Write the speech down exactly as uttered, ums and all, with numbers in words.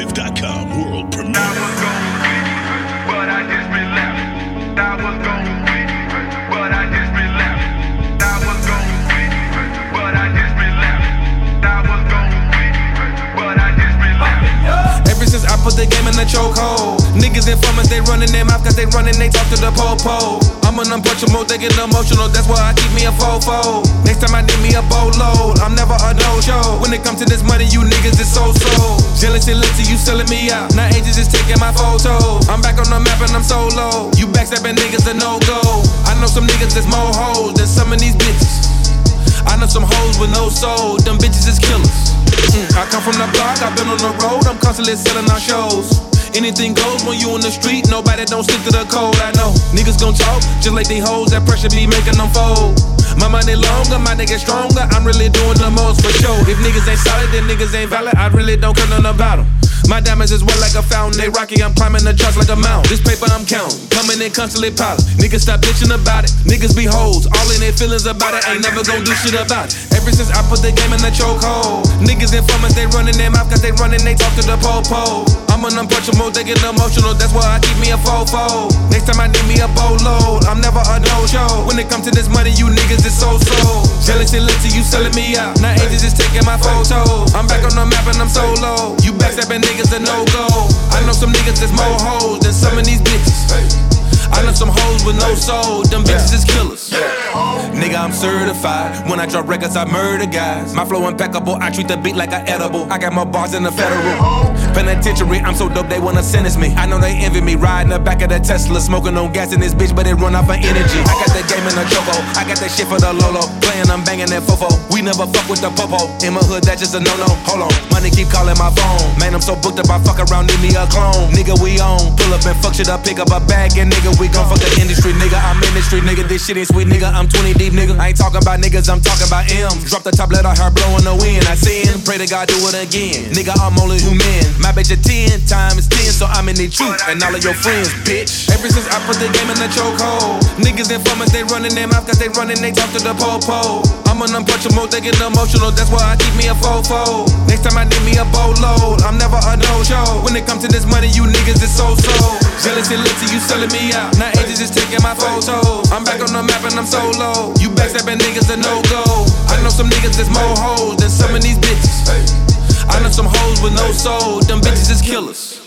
live dot com world premiere. I was gon' quit, but I just relapsed. I was gon' quit, but I just relapsed. I was gon' quit, but I just relapsed. I was gon' quit, but I just relapsed. Ever since I put the game in the chokehold, niggas informants, they running their mouth cause they running, they talk to the po-po. I'm an unpunchable, they get emotional, that's why I keep me a fofo. Next time I need me a boatload, I'm never a no-show. When it comes to this money, you niggas is so-so. Jealous and litty, you selling me out. Now agents is taking my photos. I'm back on the map and I'm solo. You backstabbing niggas a no-go. I know some niggas that's more hoes than some of these bitches. I know some hoes with no soul, them bitches is killers. Mm, I come from the block, I've been on the road, I'm constantly selling our shows. Anything goes when you on the street, nobody don't stick to the code. I know niggas gon' talk just like they hoes, that pressure be making them fold. My money longer, my nigga stronger, I'm really doing the most for sure. If niggas ain't solid, then niggas ain't valid, I really don't care nothing about them. My diamonds is wet like a fountain, they rocky, I'm climbing the trucks like a mountain. This paper I'm counting, coming in constantly piling. Niggas stop bitching about it, niggas be hoes, all in their feelings about it, ain't never gon' do shit about it. Ever since I put the game in the chokehold, niggas informants, they running their mouth cause they running, they talk to the po-po. I'm an unpunchable, they get emotional, that's why I keep me a fofo. Next time I need me a boatload, I'm never a no-show. When it comes to this money, you niggas is so-so. Jealous and litty, you selling me out. Now agents is taking my photos. I'm back on the map and I'm solo. You backstabbing niggas a no-go. I know some niggas that's more hoes than some of these bitches. I know some hoes with no soul, them bitches is killers. Nigga, I'm certified. When I drop records, I murder guys. My flow impeccable, I treat the beat like an edible. I got more bars than the federal penitentiary. I'm so dope, they wanna sentence me. I know they envy me, riding the back of the Tesla, smoking on gas in this bitch, but it run off of energy. I got the game in the choco, I got that shit for the Lolo. Playing, I'm banging that fofo. We never fuck with the popo. In my hood, that's just a no-no. Hold on, money keep calling my phone. Man, I'm so booked up, I fuck around, need me a clone. Nigga, we on, pull up and fuck shit up, pick up a bag, and nigga, we gon' fuck the industry, nigga. I'm in the street, nigga. This shit ain't sweet, nigga. I'm twenty deep, nigga. I ain't talking about niggas, I'm talking about M's. Drop the top, let her blowing the wind. I sin, pray to God do it again. Nigga, I'm only human. My bitch a ten times ten, so I'm in the truth. And all of your friends, bitch. Ever since I put the game in the chokehold, niggas informants, they running their mouth cause they running, they talk to the po-po. I'm an unpunchable, they get emotional, that's why I keep me a fofo. Next time I need me a boatload, I'm never a no-show. When it comes to this money, you niggas is so-so. Jealous and litty, you selling me out. Now agents is taking my photos. I'm back on the map and I'm solo. You backstabbing niggas a no-go. I know some niggas that's more hoes than some of these bitches. I know some hoes with no soul, them bitches is killers.